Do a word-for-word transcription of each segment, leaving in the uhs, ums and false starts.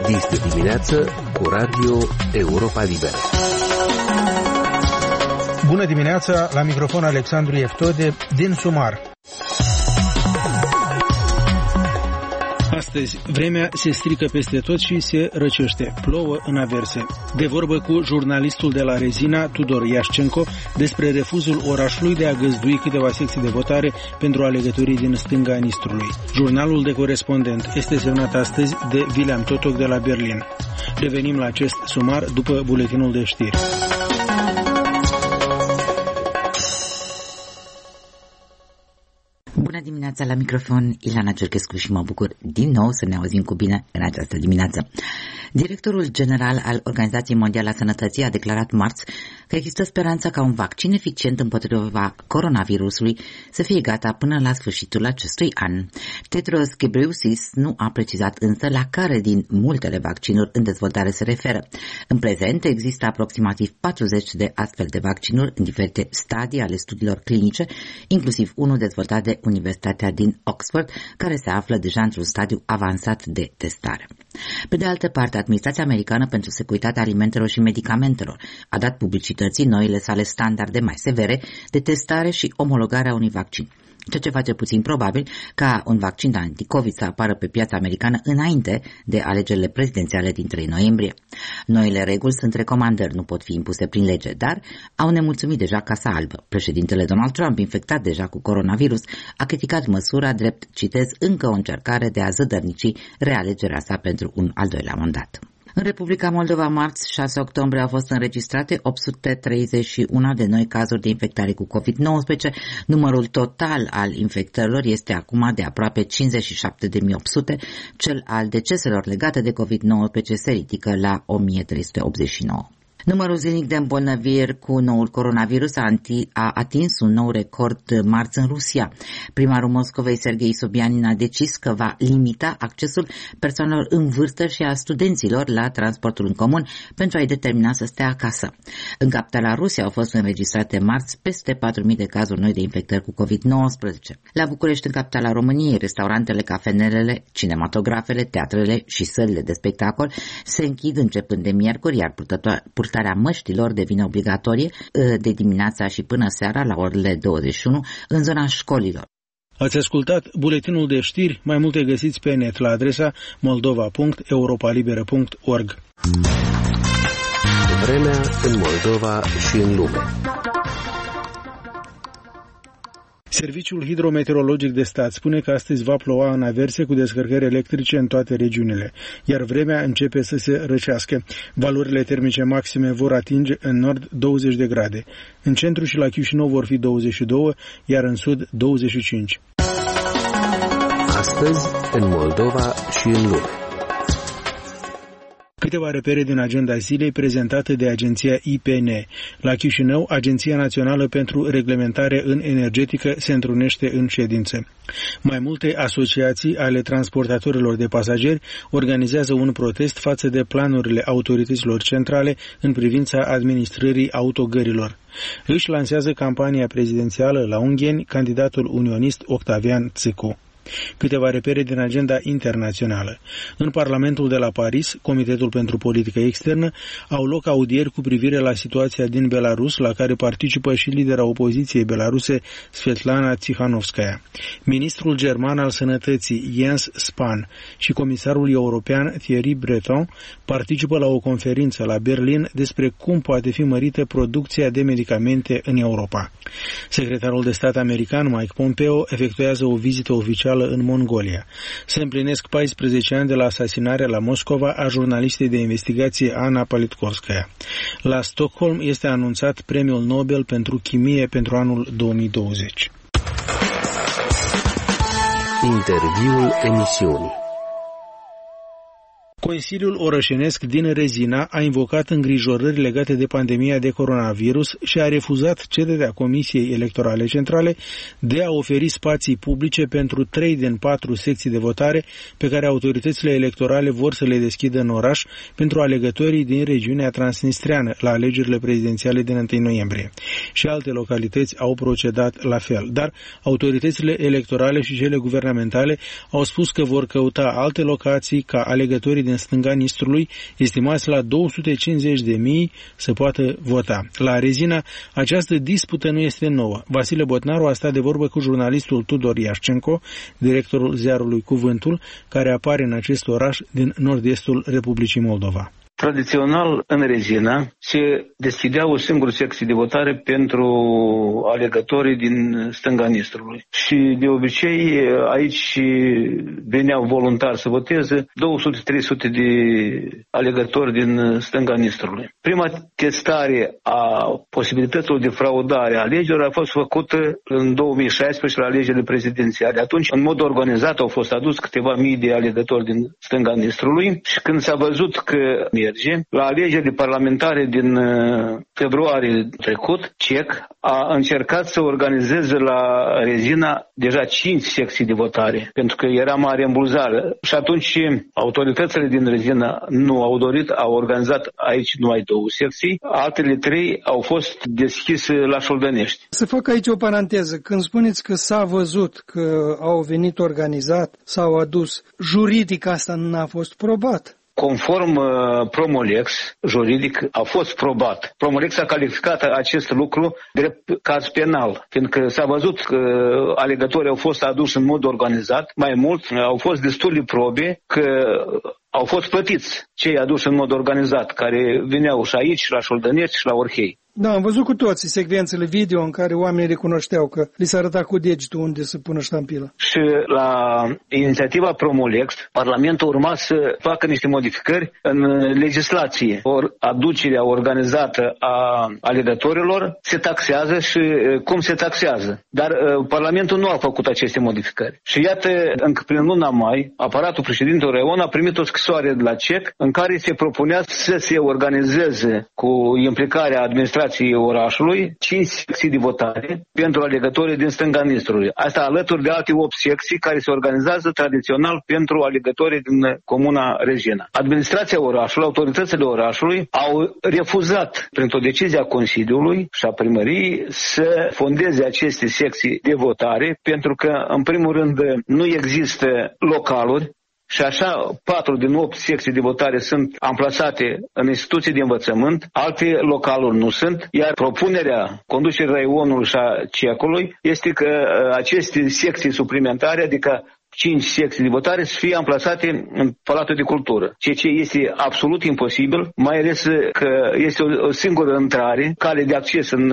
Vis de dimineață cu Radio Europa Liberă. Bună dimineața, la microfon Alexandru Eftode din Sumar. Astăzi, vremea se strică peste tot și se răcește. Plouă în averse. De vorbă cu jurnalistul de la Rezina, Tudor Iașcenco, despre refuzul orașului de a găzdui câteva secții de votare pentru alegătorii din stânga Nistrului. Jurnalul de corespondent este semnat astăzi de William Totoc de la Berlin. Revenim la acest sumar după buletinul de știri. Bună dimineața, la microfon Ilana Cerchescu și mă bucur din nou să ne auzim cu bine în această dimineață. Directorul general al Organizației Mondiale a Sănătății a declarat marți că există speranța ca un vaccin eficient împotriva coronavirusului să fie gata până la sfârșitul acestui an. Tedros Ghebreyesus nu a precizat însă la care din multele vaccinuri în dezvoltare se referă. În prezent există aproximativ patruzeci de astfel de vaccinuri în diferite stadii ale studiilor clinice, inclusiv unul dezvoltat de Universitatea din Oxford, care se află deja într-un stadiu avansat de testare. Pe de altă parte, Administrația Americană pentru Securitatea Alimentelor și Medicamentelor a dat publicității noile sale standarde mai severe de testare și omologare a unui vaccin, ceea ce face puțin probabil ca un vaccin anti-COVID să apară pe piața americană înainte de alegerile prezidențiale din trei noiembrie. Noile reguli sunt recomandări, nu pot fi impuse prin lege, dar au nemulțumit deja Casa Albă. Președintele Donald Trump, infectat deja cu coronavirus, a criticat măsura drept, citez, încă o încercare de a zădărnici realegerea sa pentru un al doilea mandat. În Republica Moldova, marți, șase octombrie, au fost înregistrate opt sute treizeci și unu de noi cazuri de infectare cu covid nouăsprezece. Numărul total al infectărilor este acum de aproape cincizeci și șapte de mii opt sute. Cel al deceselor legate de covid nouăsprezece se ridică la o mie trei sute optzeci și nouă. Numărul zilnic de îmbolnăviri cu noul coronavirus a, anti, a atins un nou record marți în Rusia. Primarul Moscovei, Serghei Sobyanin, a decis că va limita accesul persoanelor în vârstă și a studenților la transportul în comun pentru a-i determina să stea acasă. În capitala Rusiei au fost înregistrate marți peste patru mii de cazuri noi de infectări cu covid nouăsprezece. La București, în capitala României, restaurantele, cafenelele, cinematografele, teatrele și sălile de spectacol se închid începând de miercuri, iar purtătoare Purtarea măștilor devine obligatorie de dimineața și până seara la orele douăzeci și unu în zona școlilor. Ați ascultat buletinul de știri, mai multe găsiți pe net la adresa moldova punct europa liberă punct org. Vremea în Moldova și în lume. Serviciul hidrometeorologic de stat spune că astăzi va ploua în averse cu descărcări electrice în toate regiunile, iar vremea începe să se răcească. Valorile termice maxime vor atinge în nord douăzeci de grade. În centru și la Chișinău vor fi douăzeci și doi, iar în sud douăzeci și cinci. Astăzi în Moldova și în lume. Câteva repere din agenda zilei prezentată de agenția I P N. La Chișinău, Agenția Națională pentru Reglementare în Energetică se întrunește în ședință. Mai multe asociații ale transportatorilor de pasageri organizează un protest față de planurile autorităților centrale în privința administrării autogărilor. Își lansează campania prezidențială la Ungheni candidatul unionist Octavian Țicu. Câteva repere din agenda internațională. În Parlamentul de la Paris, Comitetul pentru Politică Externă, au loc audieri cu privire la situația din Belarus, la care participă și lidera opoziției belaruse, Svetlana Tsikhanovskaya. Ministrul german al Sănătății, Jens Spahn, și comisarul european, Thierry Breton, participă la o conferință la Berlin despre cum poate fi mărită producția de medicamente în Europa. Secretarul de stat american, Mike Pompeo, efectuează o vizită oficială în Mongolia. Se împlinesc paisprezece ani de la asasinarea la Moscova a jurnalistei de investigație Ana Politkovskaya. La Stockholm este anunțat Premiul Nobel pentru Chimie pentru anul două mii douăzeci. Interviul emisiunii. Consiliul Orășenesc din Rezina a invocat îngrijorări legate de pandemia de coronavirus și a refuzat cererea Comisiei Electorale Centrale de a oferi spații publice pentru trei din patru secții de votare pe care autoritățile electorale vor să le deschidă în oraș pentru alegătorii din regiunea transnistreană la alegerile prezidențiale din întâi noiembrie. Și alte localități au procedat la fel, dar autoritățile electorale și cele guvernamentale au spus că vor căuta alte locații ca alegătorii din stânga Nistrului, estimați la două sute cincizeci de mii, să poată vota. La Rezina, această dispută nu este nouă. Vasile Botnaru a stat de vorbă cu jurnalistul Tudor Iașcenco, directorul ziarului Cuvântul, care apare în acest oraș din nord-estul Republicii Moldova. Tradițional, în Rezina, se deschidea o singură secție de votare pentru alegătorii din stânga Nistrului. Și, de obicei, aici veneau voluntari să voteze două sute trei sute de alegători din stânga Nistrului. Prima testare a posibilităților de fraudare a alegerilor a fost făcută în două mii șaisprezece la alegerile prezidențiale. Atunci, în mod organizat, au fost adus câteva mii de alegători din stânga Nistrului și când s-a văzut că la alegerile parlamentare din februarie trecut, CEC a încercat să organizeze la Rezina deja cinci secții de votare, pentru că era mare îmbulzare. Și atunci autoritățile din Rezina nu au dorit, au organizat aici numai două secții, altele trei au fost deschise la Șoldănești. Să fac aici o paranteză. Când spuneți că s-a văzut că au venit organizat, s-au adus, juridic asta n-a fost probat. Conform uh, Promolex, juridic, a fost probat. Promolex a calificat acest lucru drept caz penal, fiindcă s-a văzut că alegătorii au fost aduși în mod organizat. Mai mult, au fost destule probe că au fost plătiți cei aduși în mod organizat, care veneau și aici, și la Șoldănești, și la Orhei. Da, am văzut cu toții secvențele video în care oamenii recunoșteau că li s-a arătat cu degetul unde să pună ștampila. Și la inițiativa Promolex, Parlamentul urma să facă niște modificări în legislație. Or, aducerea organizată a alegătorilor se taxează și cum se taxează. Dar uh, Parlamentul nu a făcut aceste modificări. Și iată, încă prin luna mai, aparatul președintelui Raion a primit o scrisoare de la CEC în care se propunea să se organizeze cu implicarea administrației orașului cinci secții de votare pentru alegătorii din stânga Nistrului. Asta alături de alte opt secții care se organizează tradițional pentru alegătorii din comuna Rezina. Administrația orașului, autoritățile orașului au refuzat printr-o decizie a Consiliului și a primăriei să fondeze aceste secții de votare pentru că, în primul rând, nu există localuri. Și așa, patru din opt secții de votare sunt amplasate în instituții de învățământ, alte localuri nu sunt, iar propunerea conducerii Raionului și a CEC-ului este că aceste secții suplimentare, adică cinci secții de votare, să fie amplasate în Palatul de Cultură, ceea ce este absolut imposibil, mai ales că este o singură intrare, cale de acces în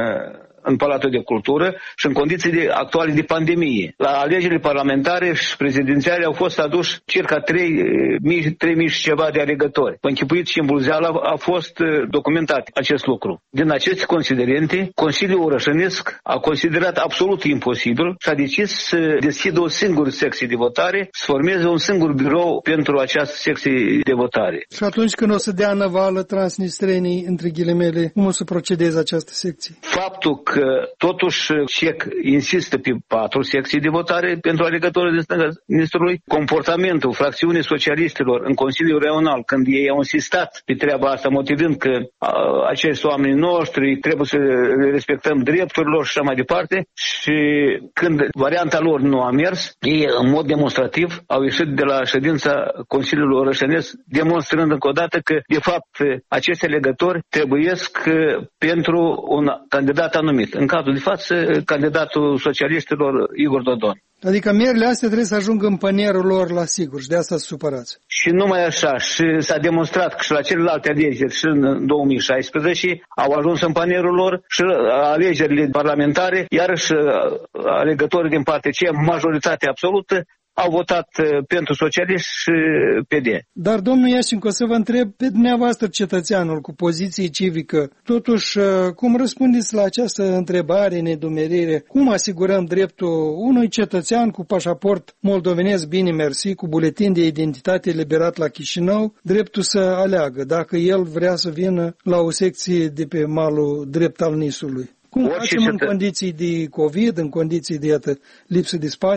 în Palatul de Cultură și în condiții actuale de pandemie. La alegerile parlamentare și prezidențiale au fost aduși circa trei mii și ceva de alegători. Închipuit și în Bulzeala a fost documentat acest lucru. Din aceste considerente, Consiliul Orășănesc a considerat absolut imposibil și a decis să deschidă o singură secție de votare, să formeze un singur birou pentru această secție de votare. Și atunci când o să dea năvală transnistrenii, între ghilimele, cum o să procedeze această secție? Faptul că totuși CEC insistă pe patru secții de votare pentru alegătorii din stânga Nistrului, comportamentul fracțiunii socialistilor în Consiliul Regional, când ei au insistat pe treaba asta, motivând că a, acești oameni noștri trebuie să respectăm drepturile lor și așa mai departe, și când varianta lor nu a mers, ei în mod demonstrativ au ieșit de la ședința Consiliului Orășănesc, demonstrând încă o dată că de fapt acești alegători trebuiesc pentru un candidat anumit. În cazul de față, candidatul socialiștilor Igor Dodon. Adică mierile astea trebuie să ajungă în panierul lor la sigur și de asta să supărați. Și numai așa. Și s-a demonstrat că și la celelalte alegeri și în două mii șaisprezece au ajuns în panierul lor și alegerile parlamentare, iarăși alegătorii din partea aceea, majoritatea absolută, au votat pentru socialiști și P D. Dar, domnul Iașenco, să vă întreb pe dumneavoastră, cetățeanul cu poziție civică, totuși, cum răspundeți la această întrebare, nedumerire? Cum asigurăm dreptul unui cetățean cu pașaport moldovenesc bine mersi, cu buletin de identitate eliberat la Chișinău, dreptul să aleagă dacă el vrea să vină la o secție de pe malul drept al Nisului? Cum facem în condiții de COVID, în condiții de iată, lipsă de spații?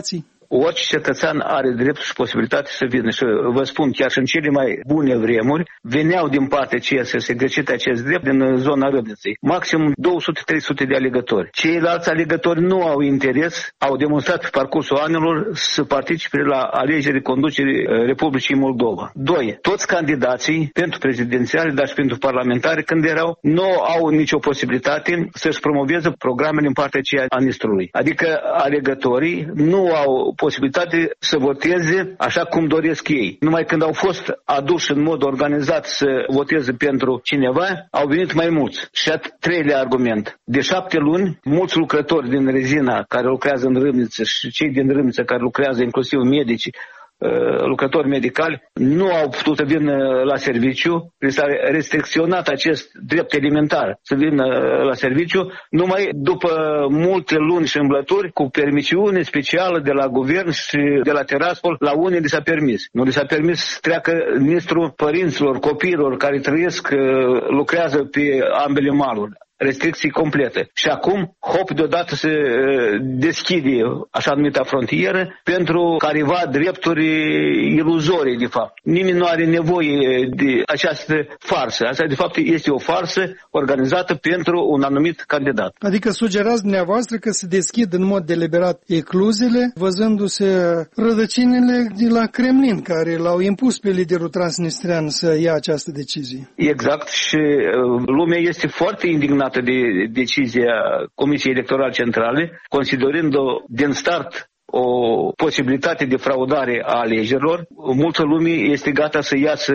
orice cetățean are dreptul și posibilitate să vină. Și vă spun, chiar și în cele mai bune vremuri, veneau din partea C S să exercite acest drept din zona Râmniței. Maxim două sute trei sute de alegători. Ceilalți alegători nu au interes, au demonstrat pe parcursul anilor să participe la alegerile conducerii Republicii Moldova. Doi, toți candidații pentru prezidențiale, dar și pentru parlamentari, când erau, nu au nicio posibilitate să-și promoveze programele în partea aceea a Nistrului. Adică alegătorii nu au posibilitate să voteze așa cum doresc ei. Numai când au fost aduși în mod organizat să voteze pentru cineva, au venit mai mulți. Și a treilea argument. De șapte luni, mulți lucrători din rezina care lucrează în Râmniță și cei din Râmniță care lucrează, inclusiv medici, lucrători medicali, nu au putut să vină la serviciu, li s-a restricționat acest drept elementar să vină la serviciu, numai după multe luni și îmblături, cu permisiune specială de la guvern și de la Tiraspol, la unii li s-a permis. Nu li s-a permis să treacă Nistru părinților, copiilor care trăiesc, lucrează pe ambele maluri. Restricții complete. Și acum, hop, deodată se deschide așa numita frontieră pentru careva drepturi iluzorii, de fapt. Nimeni nu are nevoie de această farsă. Asta, de fapt, este o farsă organizată pentru un anumit candidat. Adică sugerați dumneavoastră că se deschid în mod deliberat ecluzele, văzându-se rădăcinile de la Kremlin, care l-au impus pe liderul transnistrean să ia această decizie. Exact, și lumea este foarte indignată de decizia Comisiei Electorale Centrale, considerând-o din start o posibilitate de fraudare a alegerilor. Multă lume este gata să iasă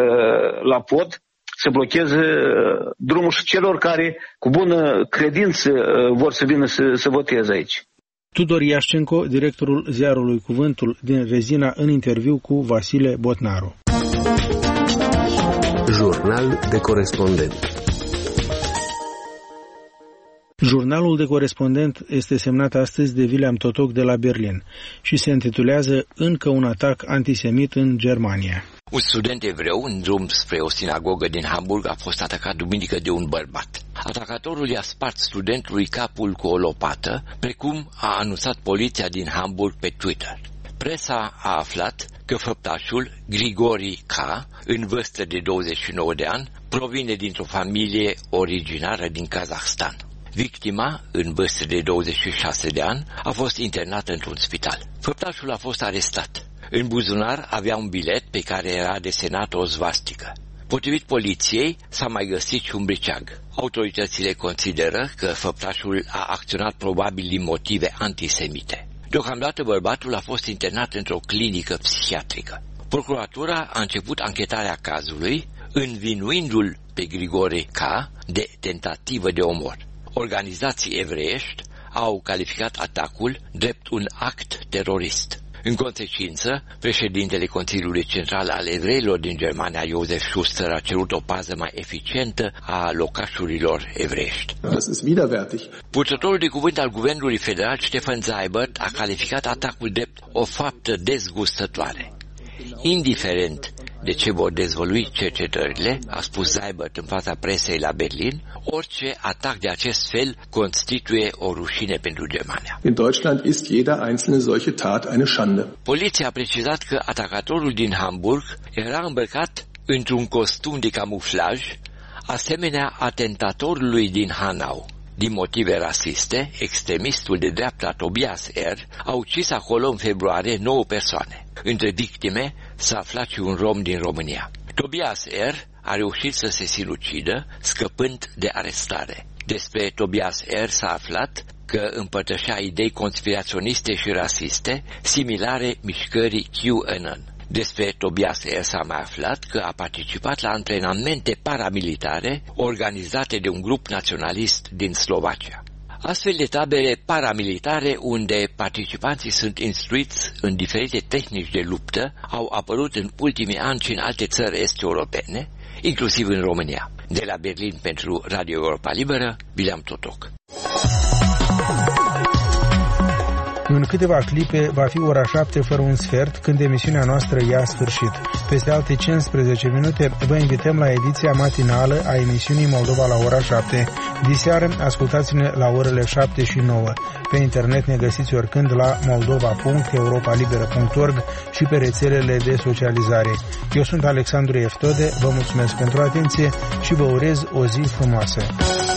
la pod, să blocheze drumul și celor care cu bună credință vor să vină să, să voteze aici. Tudor Iașcenco, directorul ziarului Cuvântul din Rezina, în interviu cu Vasile Botnaru. Jurnal de corespondent. Jurnalul de corespondent este semnat astăzi de William Totoc de la Berlin și se intitulează Încă un atac antisemit în Germania. Un student evreu în drum spre o sinagogă din Hamburg a fost atacat duminică de un bărbat. Atacatorul i-a spart studentului capul cu o lopată, precum a anunțat poliția din Hamburg pe Twitter. Presa a aflat că făptașul, Grigori K., în vârstă de douăzeci și nouă de ani, provine dintr-o familie originară din Kazahstan. Victima, în vârstă de douăzeci și șase de ani, a fost internată într-un spital. Făptașul a fost arestat. În buzunar avea un bilet pe care era desenată o svastică. Potrivit poliției, s-a mai găsit și un briceag. Autoritățile consideră că făptașul a acționat probabil din motive antisemite. Deocamdată bărbatul a fost internat într-o clinică psihiatrică. Procuratura a început anchetarea cazului, învinuindu-l pe Grigore K. de tentativă de omor. Organizații evreiești au calificat atacul drept un act terorist. În consecință, președintele Consiliului Central al Evreilor din Germania, Josef Schuster, a cerut o pază mai eficientă a locașurilor evreiești. Purtătorul de cuvânt al Guvernului Federal, Stefan Seibert, a calificat atacul drept o faptă dezgustătoare. Indiferent de ce vor dezvălui cercetările, a spus Seibert în fața presei la Berlin, orice atac de acest fel constituie o rușine pentru Germania. In Deutschland ist jede einzelne solche Tat eine Schande. Poliția a precizat că atacatorul din Hamburg era îmbrăcat într-un costum de camuflaj, asemenea atentatorului din Hanau. Din motive rasiste, extremistul de dreapta Tobias R. a ucis acolo în februarie nouă persoane. Între victime s-a aflat și un rom din România. Tobias R. a reușit să se sinucidă, scăpând de arestare. Despre Tobias R. s-a aflat că împărtășea idei conspiraționiste și rasiste, similare mișcării QAnon. Despre Tobias R. s-a mai aflat că a participat la antrenamente paramilitare organizate de un grup naționalist din Slovacia. Astfel de tabere paramilitare unde participanții sunt instruiți în diferite tehnici de luptă au apărut în ultimii ani și în alte țări est-europene, inclusiv în România. De la Berlin pentru Radio Europa Liberă, William Totoc. În câteva clipe va fi ora șapte fără un sfert, când emisiunea noastră ia sfârșit. Peste alte cincisprezece minute vă invităm la ediția matinală a emisiunii Moldova la ora șapte. Diseară ascultați-ne la orele șapte și nouă. Pe internet ne găsiți oricând la moldova punct europa liberă punct org și pe rețelele de socializare. Eu sunt Alexandru Eftode, vă mulțumesc pentru atenție și vă urez o zi frumoasă.